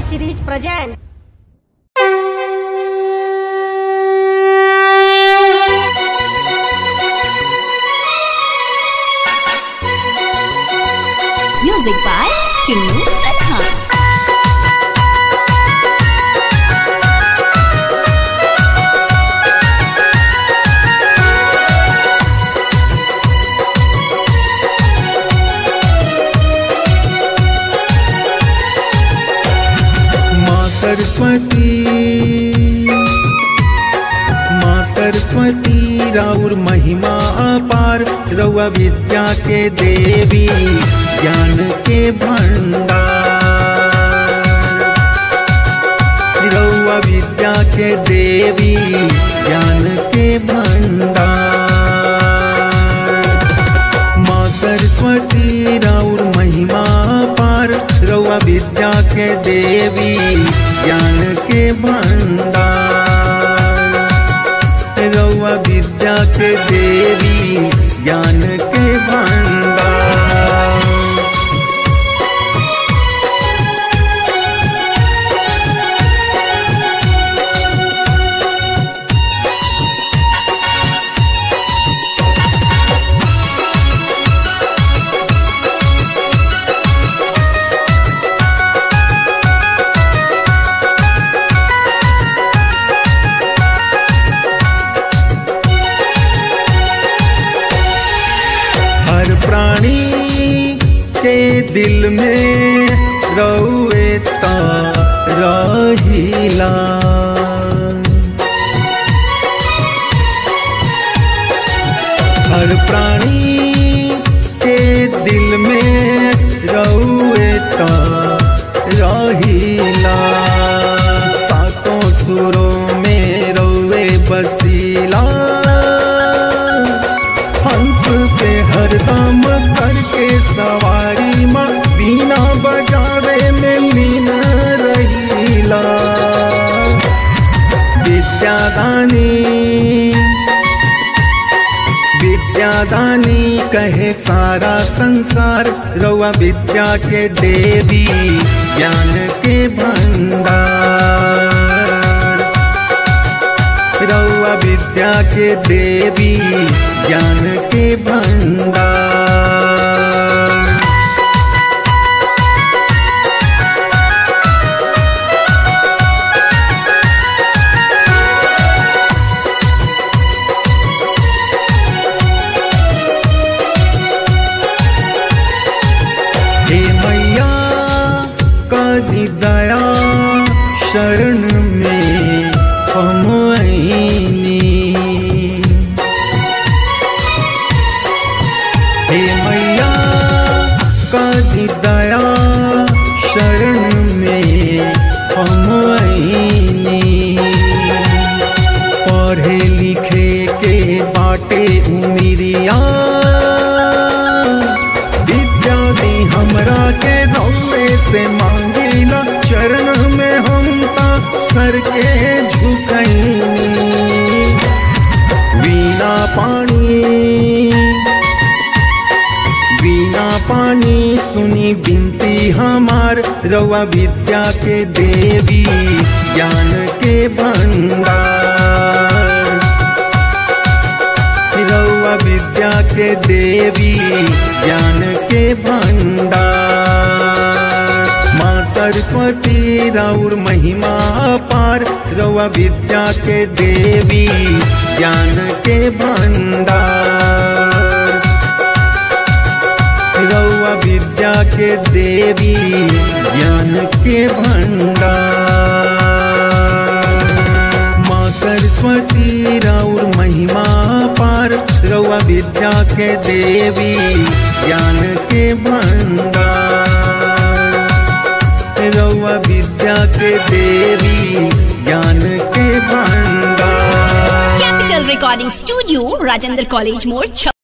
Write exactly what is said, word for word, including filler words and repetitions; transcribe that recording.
series present. Music by Kinnu Pradhan. Saraswati माँ सरस्वती राउर महिमा अपार, रउआ विद्या के देवी ज्ञान के भंडार। रउआ विद्या के देवी ज्ञान के भंडार। माँ सरस्वती राउर महिमा अपार, रउआ विद्या के देवी ज्ञान के भंडार। रउआ विद्या के देवी ज्ञान के भंडार। हर प्राणी के दिल में रउए ता रहिला। हर प्राणी के दिल में रउए ता रहिला। सातों सुरों में रउए बसीला। हंस पे हरदम करके सवारी माँ, बीना बजावे में लीन रहीला। विद्यादानी विद्यादानी कहे सारा संसार, रउआ विद्या के देवी ज्ञान के भंडार। रउआ विद्या के देवी ज्ञान के भंडार। हे मैया कदी दया शरण में हम आईनी। हे मैया कदी दया शरण में हम आईनी। पढ़े लिखे के बाटे उमिरिया, विद्या दी हमरा के रउए से मांगिला। चरण में हम ता सर के झुकैनी। वीणा पानी वीणा पानी सुनी बिनती हमार, रउआ विद्या के देवी ज्ञान के भंडार। रउआ विद्या के देवी ज्ञान के भंडार। माँ सरस्वती राउर महिमा अपार, रउआ विद्या के देवी ज्ञान के भंडार। रउआ विद्या के देवी ज्ञान के भंडार। माँ सरस्वती राउर महिमा अपार, रउआ विद्या के देवी ज्ञान के भंडार। रउआ विद्या के देवी ज्ञान के भंडार। Capital Recording Studio, Rajendra College More.